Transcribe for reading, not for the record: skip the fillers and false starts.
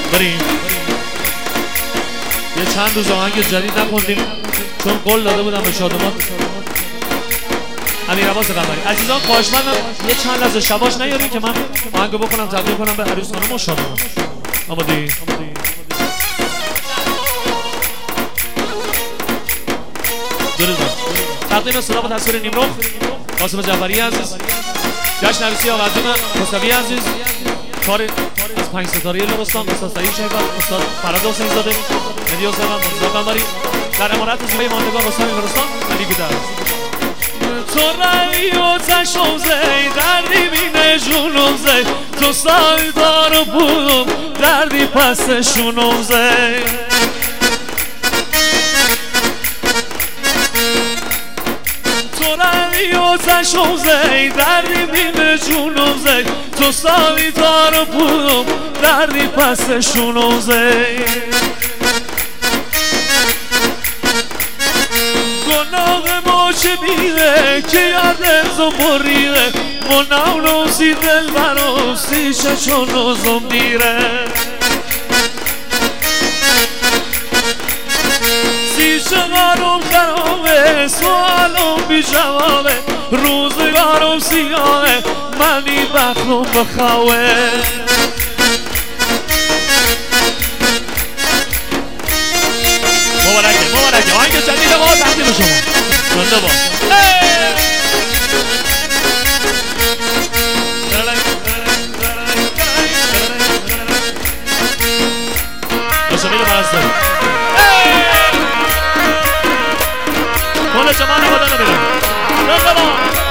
بریم یه چند روز آهنگ جدید نخوندیم چون قول داده بودم به شادمان امیر عباس قمری. عزیزان خواهشمندم یه چند لحظه شباش نیاریم که من آهنگو بکنم تقدیم کنم به عروس خانم و شادمان. آمادی؟ درود تقدیم صدا و تصویر نیمرخ قاسم جعفری عزیز، جشن عروسی آقا عظیم مصطفی عزیز، کار از 5 ستاره لرستان، استاد سعید شیبان، استاد فراد حسین زاده، مهدی حسین و مرتضی قمری، در امارت زیبای ماندگار رستم لرستان علی گودرز. تو رایی و تشوزه دردی بینه جونوزه تو سایدار بودم دردی پس شونوزه و تشوزه دردی بینه جونوزه تو سالی دار بودم دردی پس شونوزه گناه ما چه بیره که یادم زمبریره مناونو سی دل برو سی چشونو زمبیره چقدرم خرابه سوالم بی جوابه روزگارم سیاهه منی بخلم بخواه مبارکه آهنگ جدید ما تقدیم شما زنده با شمیل مرستانی کل جمال آبادان رو بیرون